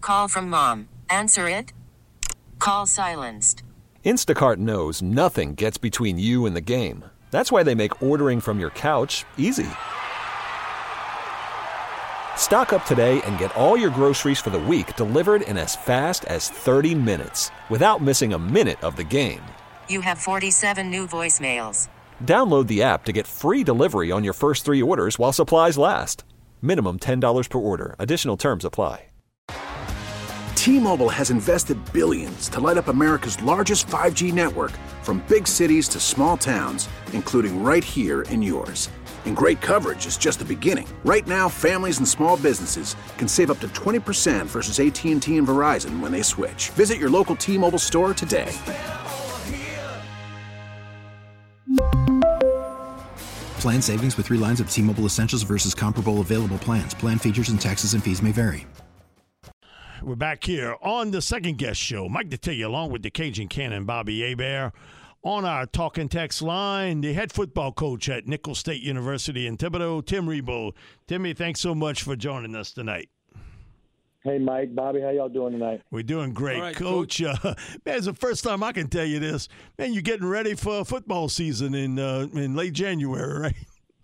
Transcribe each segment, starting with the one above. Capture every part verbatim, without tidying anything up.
Call from mom. Answer it. Call silenced. Instacart knows nothing gets between you and the game. That's why they make ordering from your couch easy. Stock up today and get all your groceries for the week delivered in as fast as thirty minutes without missing a minute of the game. You have forty-seven new voicemails. Download the app to get free delivery on your first three orders while supplies last. Minimum ten dollars per order. Additional terms apply. T-Mobile has invested billions to light up America's largest five G network, from big cities to small towns, including right here in yours. And great coverage is just the beginning. Right now, families and small businesses can save up to twenty percent versus A T and T and Verizon when they switch. Visit your local T-Mobile store today. Plan savings with three lines of T-Mobile Essentials versus comparable available plans. Plan features and taxes and fees may vary. We're back here on the Second Guest Show. Mike Detillier along with the Cajun Cannon, Bobby Hebert. On our talk and text line, the head football coach at Nicholls State University in Thibodaux, Tim Rebould. Timmy, thanks so much for joining us tonight. Hey, Mike, Bobby, how y'all doing tonight? We're doing great, right, Coach. Uh, man, it's the first time I can tell you this. Man, you're getting ready for football season in uh, in late January, right?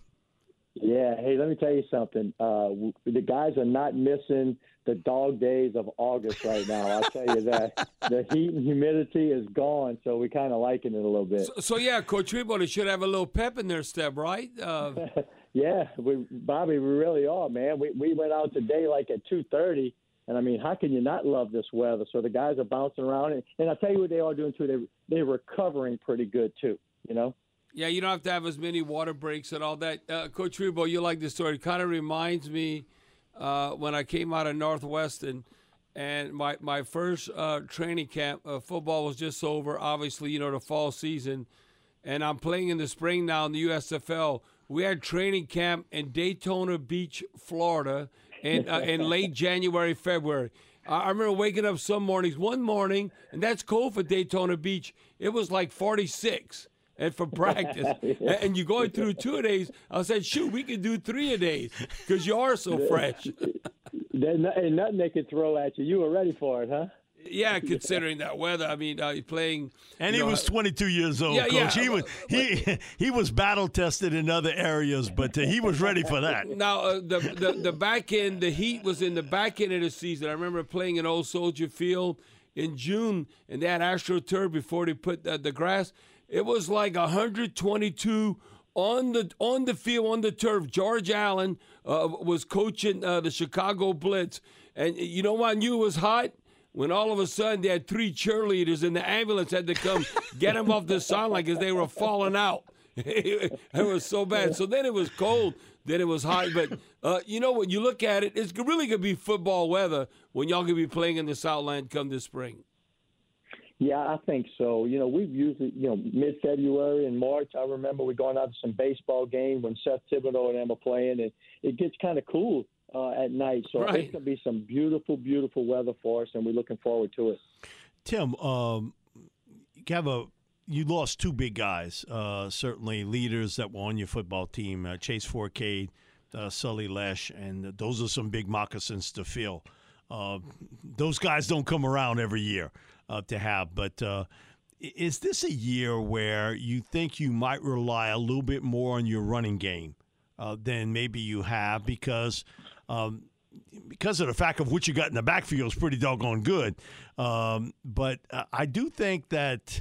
Yeah. Hey, let me tell you something. Uh, the guys are not missing the dog days of August right now. I'll tell you that. The heat and humidity is gone, so we're kind of liking it a little bit. So, so yeah, Coach Rebould should have a little pep in their step, right? Uh, yeah, we, Bobby, we really are, man. We we went out today like at two thirty. And, I mean, how can you not love this weather? So the guys are bouncing around. And, and I'll tell you what they are doing, too. They, they're recovering pretty good, too, you know? Yeah, you don't have to have as many water breaks and all that. Uh, Coach Rebould, you like this story. It kind of reminds me uh, when I came out of Northwestern and my, my first uh, training camp, uh, football was just over, obviously, you know, the fall season. And I'm playing in the spring now in the U S F L. We had training camp in Daytona Beach, Florida, in, uh, in late January, February. I remember waking up some mornings, one morning, and that's cold for Daytona Beach. It was like forty-six and for practice. yeah. And you're going through two a days. I said, shoot, we could do three a days because you are so fresh. There's nothing they could throw at you. You were ready for it, huh? Yeah, considering that weather. I mean, uh, playing. And he know, was twenty-two years old, yeah, Coach. Yeah. He was he he was battle tested in other areas, but uh, he was ready for that. Now, uh, the, the the back end, the heat was in the back end of the season. I remember playing in Old Soldier Field in June, and they had AstroTurf before they put uh, the grass. It was like one hundred twenty-two on the on the field, on the turf. George Allen uh, was coaching uh, the Chicago Blitz, and you know what I knew it was hot? When all of a sudden they had three cheerleaders and the ambulance had to come get them off the sideline because they were falling out. It was so bad. So then it was cold, then it was hot. But uh, you know, when you look at it, it's really going to be football weather when y'all going to be playing in the Southland come this spring. Yeah, I think so. You know, we've usually, you know, mid-February and March, I remember we going out to some baseball game when Seth Thibodeau and them are playing, and it gets kind of cool. Uh, at night, so right. It's going to be some beautiful, beautiful weather for us, and we're looking forward to it. Tim, um, you have a you lost two big guys, uh, certainly leaders that were on your football team, uh, Chase Forcade, uh, Sully Lesh, and those are some big moccasins to fill. Uh, those guys don't come around every year uh, to have, but uh, is this a year where you think you might rely a little bit more on your running game uh, than maybe you have because – Um, because of the fact of what you got in the backfield is pretty doggone good. Um, but uh, I do think that,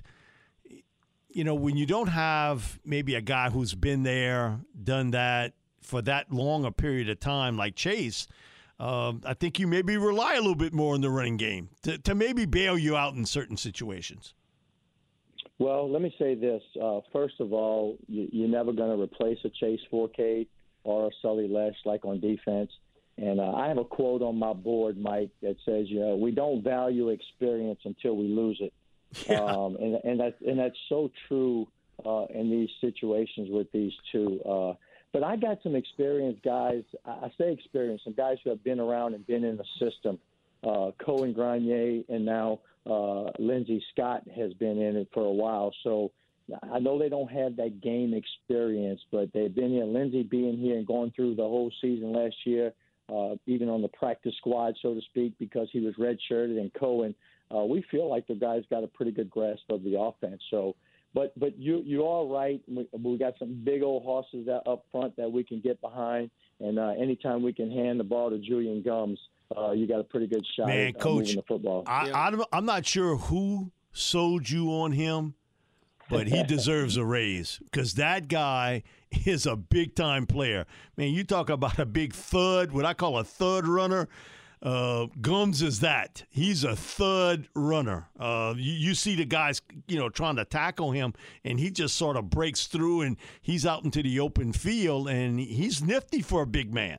you know, when you don't have maybe a guy who's been there, done that for that long a period of time like Chase, um, I think you maybe rely a little bit more on the running game to, to maybe bail you out in certain situations. Well, let me say this. Uh, first of all, you, you're never going to replace a Chase Forcade or a Sully Lesh like on defense. And uh, I have a quote on my board, Mike, that says, you know, we don't value experience until we lose it. Yeah. Um, and, and, that, and that's so true uh, in these situations with these two. Uh, but I got some experienced guys. I say experienced, some guys who have been around and been in the system. Uh, Cohen Grenier and now uh, Lindsey Scott has been in it for a while. So I know they don't have that game experience, but they've been here. Lindsey being here and going through the whole season last year. uh, even on the practice squad, so to speak, because he was redshirted, and Cohen. Uh, we feel like the guy's got a pretty good grasp of the offense. So, but but you you are right. We, we got some big old horses that up front that we can get behind, and uh, anytime we can hand the ball to Julian Gums, uh, you got a pretty good shot Man, at uh, Coach, moving the football. I, Yeah. I, I'm not sure who sold you on him, but he deserves a raise because that guy is a big-time player. Man, you talk about a big thud, what I call a thud runner. Uh, Gums is that. He's a thud runner. Uh, you, you see the guys, you know, trying to tackle him, and he just sort of breaks through, and he's out into the open field, and he's nifty for a big man.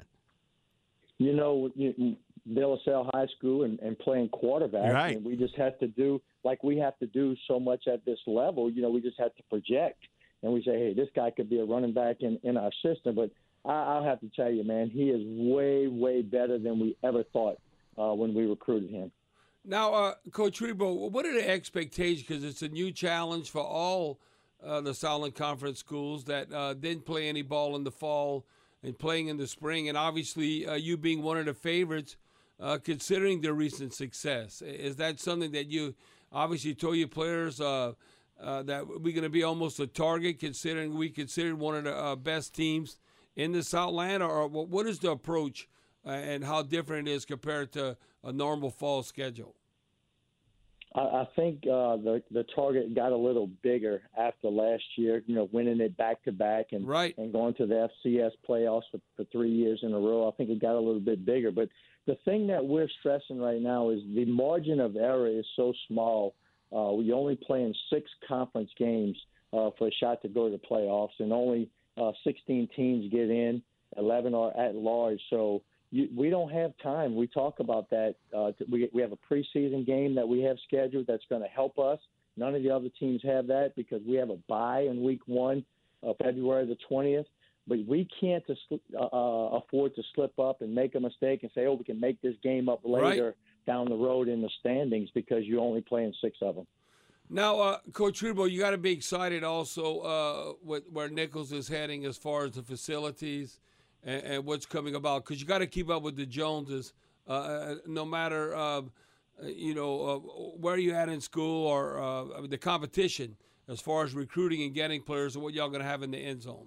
You know, you, De La Salle High School and, and playing quarterback, Right. and we just have to do like we have to do so much at this level. You know, we just have to project, and we say, hey, this guy could be a running back in, in our system. But I, I'll have to tell you, man, he is way, way better than we ever thought uh, when we recruited him. Now, uh, Coach Rebo, what are the expectations? Because it's a new challenge for all uh, the Southland Conference schools that uh, didn't play any ball in the fall and playing in the spring, and obviously uh, you being one of the favorites, uh, considering their recent success. Is that something that you obviously told your players uh, uh, that we're going to be almost a target, considering we considered one of the uh, best teams in the Southland, or what is the approach uh, and how different it is compared to a normal fall schedule? I, I think uh, the the target got a little bigger after last year. You know, winning it back to back and Right. and going to the F C S playoffs for, for three years in a row. I think it got a little bit bigger. But the thing that we're stressing right now is the margin of error is so small. Uh, we only play in six conference games uh, for a shot to go to the playoffs, and only uh, sixteen teams get in. eleven are at large. So you, we don't have time. We talk about that. Uh, we, we have a preseason game that we have scheduled that's going to help us. None of the other teams have that because we have a bye in week one, uh, February the twentieth. But we can't uh, uh, afford to slip up and make a mistake and say, oh, we can make this game up later Right. down the road in the standings because you only play in six of them. Now, uh, Coach Rebo, you got to be excited also uh, with where Nichols is heading as far as the facilities and, and what's coming about, because you got to keep up with the Joneses, uh, no matter uh, you know uh, where you at in school or uh, the competition as far as recruiting and getting players and what y'all going to have in the end zone.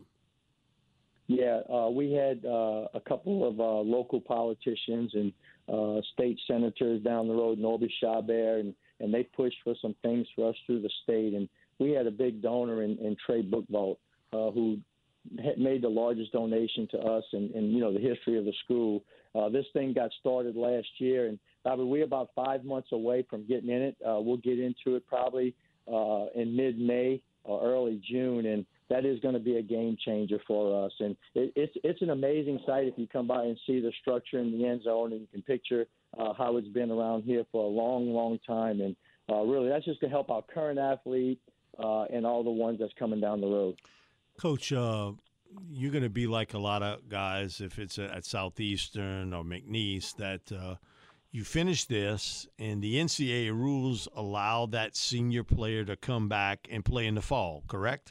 Yeah, uh, we had uh, a couple of uh, local politicians and uh, state senators down the road, Norby Chabert, and, and they pushed for some things for us through the state. And we had a big donor in, in Trey Bookvault uh, who had made the largest donation to us in, in you know, the history of the school. Uh, this thing got started last year, and Bobby, we're about five months away from getting in it. Uh, we'll get into it probably uh, in mid-May or early June, and that is going to be a game changer for us. And it, it's it's an amazing sight if you come by and see the structure in the end zone, and you can picture uh, how it's been around here for a long, long time. And uh, really, that's just to help our current athlete uh, and all the ones that's coming down the road. Coach, uh, you're going to be like a lot of guys if it's at Southeastern or McNeese that uh, you finish this and the N C double A rules allow that senior player to come back and play in the fall, correct?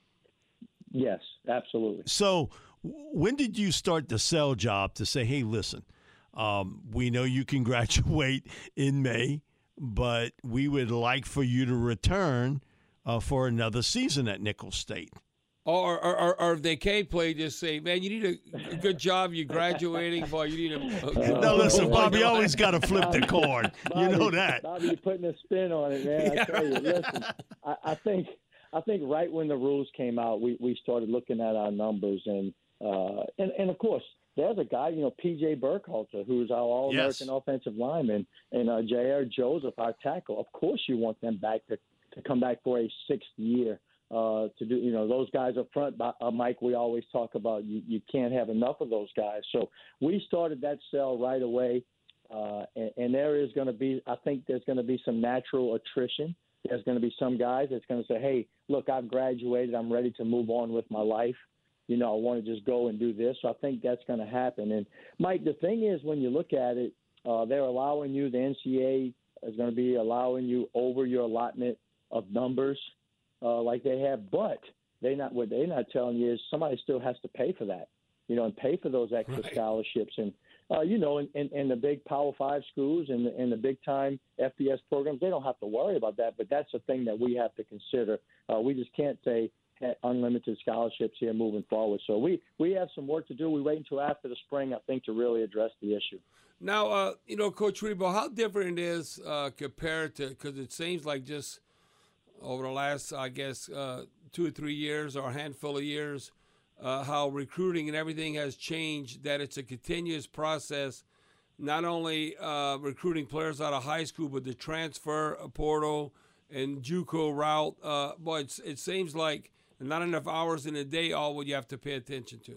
Yes, absolutely. So when did you start the sell job to say, hey, listen, um, we know you can graduate in May, but we would like for you to return uh, for another season at Nicholls State? Or, or, or, or if they can't play, just say, man, you need a, a good job. You're graduating, boy. You need a. a Now, listen, Bobby, you Oh, always got to flip the coin. You know that. Bobby, you're putting a spin on it, man. I tell you, listen, I, I think I think right when the rules came out, we, we started looking at our numbers, and uh, and and of course, there's a guy, you know, P J Burkhalter, who's our All-American Yes. offensive lineman, and uh, J R Joseph, our tackle. Of course, you want them back to, to come back for a sixth year. Uh, to do, you know, those guys up front, uh, Mike, we always talk about you, you can't have enough of those guys. So we started that sell right away, uh, and, and there is going to be, I think there's going to be some natural attrition. There's going to be some guys that's going to say, hey, look, I've graduated. I'm ready to move on with my life. You know, I want to just go and do this. So I think that's going to happen. And, Mike, the thing is, when you look at it, uh, they're allowing you, the N C double A is going to be allowing you over your allotment of numbers. Uh, like they have, but they not what they're not telling you is somebody still has to pay for that, you know, and pay for those extra Right. scholarships. And uh, you know, in, in, in the big Power Five schools and the, and the big time F B S programs, they don't have to worry about that. But that's a thing that we have to consider. Uh, we just can't say unlimited scholarships here moving forward. So we, we have some work to do. We wait until after the spring, I think, to really address the issue. Now, uh, you know, Coach Rebowe, how different it is uh, compared to, because it seems like just over the last, I guess, uh, two or three years or a handful of years, uh, how recruiting and everything has changed, that it's a continuous process, not only uh, recruiting players out of high school, but the transfer portal and JUCO route. Uh, boy, it's, it seems like not enough hours in a day, all what you have to pay attention to.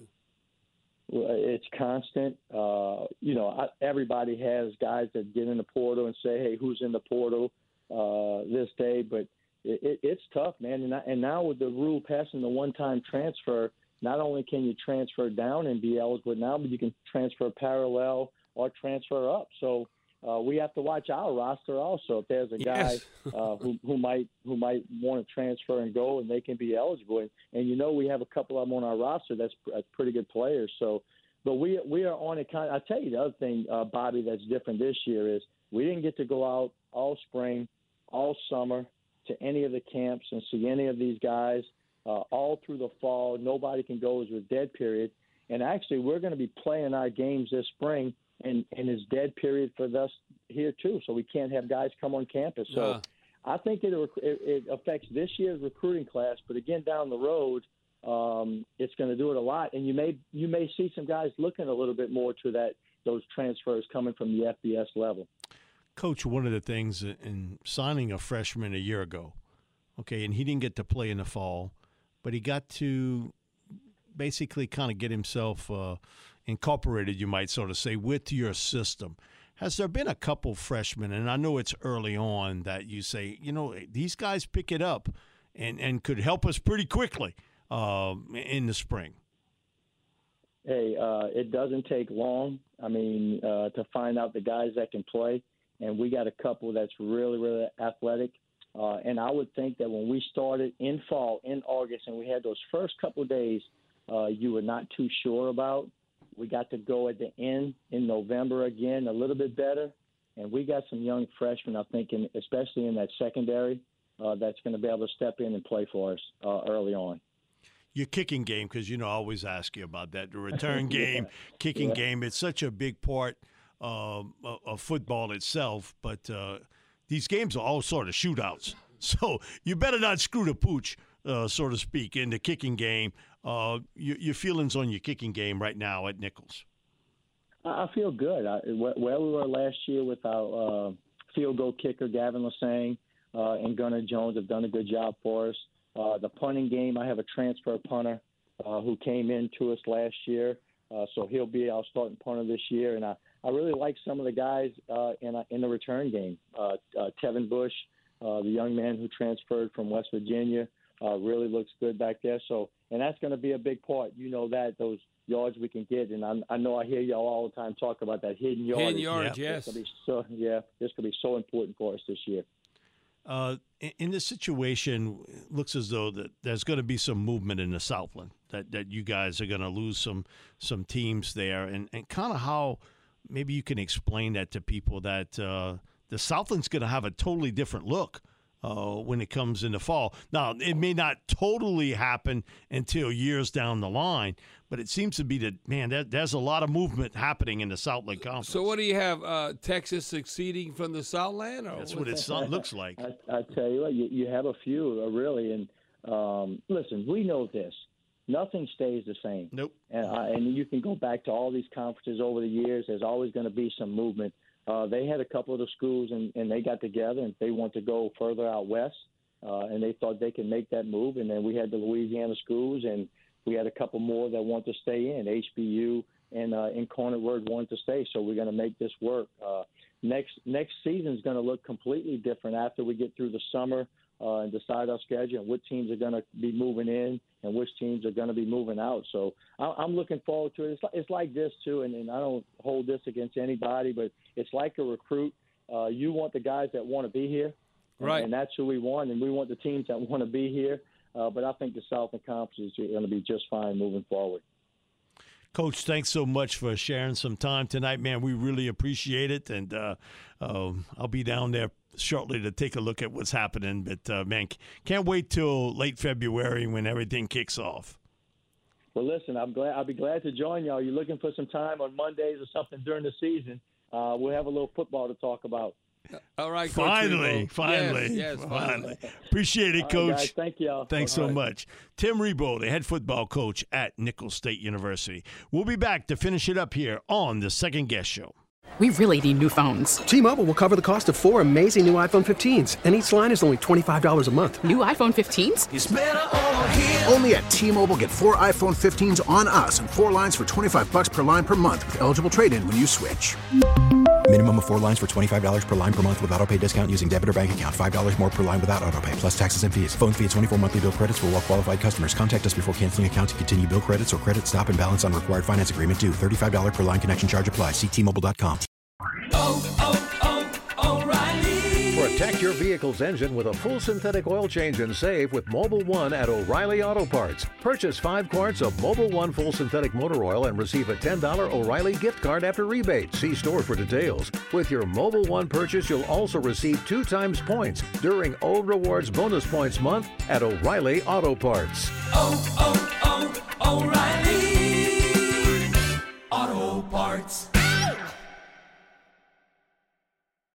Well, it's constant. Uh, you know, I, everybody has guys that get in the portal and say, hey, who's in the portal uh, this day? But it, it, it's tough, man. And, I, and now with the rule passing the one-time transfer, not only can you transfer down and be eligible now, but you can transfer parallel or transfer up. So uh, we have to watch our roster also. If there's a guy yes. uh, who, who might who might want to transfer and go, and they can be eligible. And, and you know, we have a couple of them on our roster that's, that's pretty good players. So, but we we are on a kind. I tell you the other thing, uh, Bobby, that's different this year is we didn't get to go out all spring, all summer to any of the camps and see any of these guys uh, all through the fall. Nobody can go as a dead period. And actually, we're going to be playing our games this spring. And, and it's dead period for us here, too, so we can't have guys come on campus. So uh. I think it, it, it affects this year's recruiting class. But, again, down the road, um, it's going to do it a lot. And you may you may see some guys looking a little bit more to that those transfers coming from the F B S level. Coach, one of the things in signing a freshman a year ago, okay, and he didn't get to play in the fall, but he got to basically kind of get himself uh, – incorporated, you might sort of say, with your system. Has there been a couple freshmen, and I know it's early on, that you say, you know, these guys pick it up and, and could help us pretty quickly uh, in the spring? Hey, uh, it doesn't take long, I mean, uh, to find out the guys that can play, and we got a couple that's really, really athletic. Uh, and I would think that when we started in fall, in August, and we had those first couple of days uh, you were not too sure about, we got to go at the end in November again, a little bit better. And we got some young freshmen, I think, in, especially in that secondary, uh, that's going to be able to step in and play for us uh, early on. Your kicking game, because, you know, I always ask you about that, the return game, yeah. kicking yeah. game. It's such a big part uh, of football itself, but uh, these games are all sort of shootouts. So you better not screw the pooch, uh, so to speak, in the kicking game. Uh, your, your feelings on your kicking game right now at Nichols? I feel good. I, where we were last year with our uh, field goal kicker, Gavin Lassang, uh, and Gunnar Jones have done a good job for us. Uh, the punting game, I have a transfer punter uh, who came in to us last year, uh, so he'll be our starting punter this year. And I, I really like some of the guys uh, in, in the return game. Uh, uh, Tevin Bush, uh, the young man who transferred from West Virginia, uh, really looks good back there. So, and that's going to be a big part. You know that, those yards we can get. And I, I know I hear y'all all the time talk about that hidden yard. Hidden yards, yeah. yes. So, yeah, this could be so important for us this year. Uh, in, in this situation, it looks as though that there's going to be some movement in the Southland, that, that you guys are going to lose some some teams there. And, and kind of how maybe you can explain that to people, that uh, the Southland's going to have a totally different look Uh, when it comes in the fall. Now, it may not totally happen until years down the line, but it seems to be that, man, that, there's a lot of movement happening in the Southland Conference. So what do you have, uh, Texas succeeding from the Southland? Or That's what it looks like. I, I tell you what, you, you have a few, uh, really. And um, listen, we know this. Nothing stays the same. Nope. And, uh, and you can go back to all these conferences over the years. There's always going to be some movement. Uh, they had a couple of the schools, and, and they got together, and they want to go further out west, uh, and they thought they could make that move. And then we had the Louisiana schools, and we had a couple more that want to stay in. H B U and uh, Incarnate Word wanted to stay, so we're going to make this work. Uh, next next season is going to look completely different after we get through the summer uh, and decide our schedule and what teams are going to be moving in and which teams are going to be moving out. So I, I'm looking forward to it. It's like, it's like this, too, and, and I don't hold this against anybody, but it's like a recruit. Uh, you want the guys that want to be here, and, right? And that's who we want, and we want the teams that want to be here. Uh, but I think the Southern Conference is going to be just fine moving forward. Coach, thanks so much for sharing some time tonight, man. We really appreciate it, and uh, um, I'll be down there shortly to take a look at what's happening. But, uh, man, can't wait till late February when everything kicks off. Well, listen, I'm glad. I'll be glad to join y'all. You're looking for some time on Mondays or something during the season. Uh, we'll have a little football to talk about. All right, Coach Finally, Rebo. finally, yes, yes, finally. Appreciate it, All Coach. right, guys, thank y'all. Thanks All so right. much. Tim Rebo, the head football coach at Nicholls State University. We'll be back to finish it up here on the Second Guest Show. We really need new phones. T-Mobile will cover the cost of four amazing new iPhone fifteens, and each line is only twenty-five dollars a month. New iPhone fifteens? It's better over here. Only at T-Mobile, get four iPhone fifteens on us and four lines for twenty-five bucks per line per month with eligible trade-in when you switch. Minimum of four lines for twenty-five dollars per line per month with autopay discount using debit or bank account. five dollars more per line without autopay, plus taxes and fees. Phone fee at twenty-four monthly bill credits for well-qualified customers. Contact us before canceling account to continue bill credits or credit stop and balance on required finance agreement due. thirty-five dollars per line connection charge applies. See T Mobile dot com. Oh, oh, oh, O'Reilly. Protect your vehicle's engine with a full synthetic oil change and save with Mobil One at O'Reilly Auto Parts. Purchase five quarts of Mobil One full synthetic motor oil and receive a ten dollars O'Reilly gift card after rebate. See store for details. With your Mobil One purchase, you'll also receive two times points during O Rewards Bonus Points Month at O'Reilly Auto Parts. Oh, oh,